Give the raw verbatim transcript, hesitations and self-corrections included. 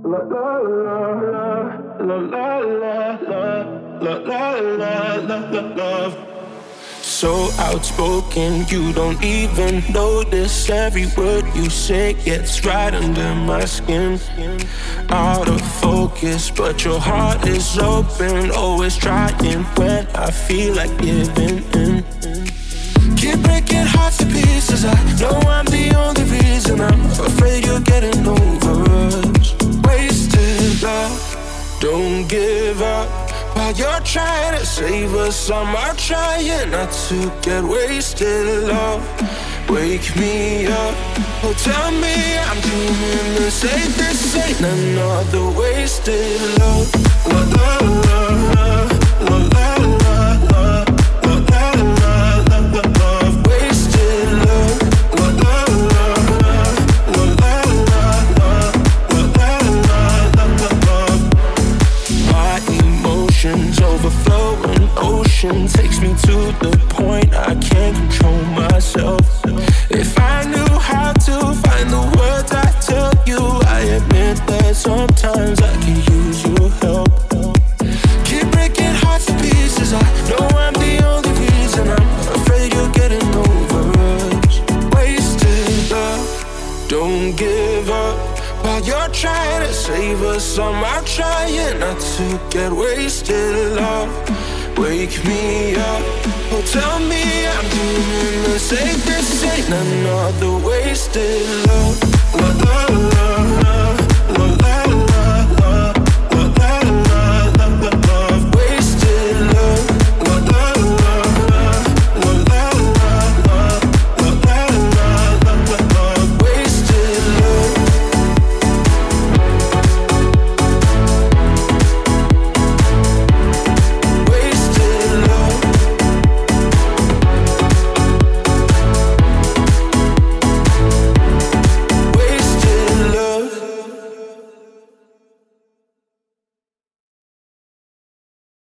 La la la la la la la la la la la la love. So outspoken, you don't even notice. Every word you say gets right under my skin. Out of focus, but your heart is open. Always trying when I feel like giving in. Keep breaking hearts to pieces. I know I'm the only reason. I'm afraid you're getting over us. Wasted love, don't give up. While you're trying to save us, some are trying not to get wasted. Love, wake me up. Oh, tell me I'm dreaming this ain't, this ain't another wasted love. La la la la la la la la la la la love, wasted love. La la la la la la la la la love. My emotions overflowing ocean takes me to the point I can't control myself. If I knew how to find the words I tell you, I admit that sometimes I can use your help. Keep breaking hearts to pieces. I know I'm the only reason. I'm afraid you're getting over us. Wasted love, don't give up. While you're trying to save us, some are trying not to get wasted. Love, wake me up. Oh, tell me I'm dreaming this ain't, this ain't another wasted love. La la la la.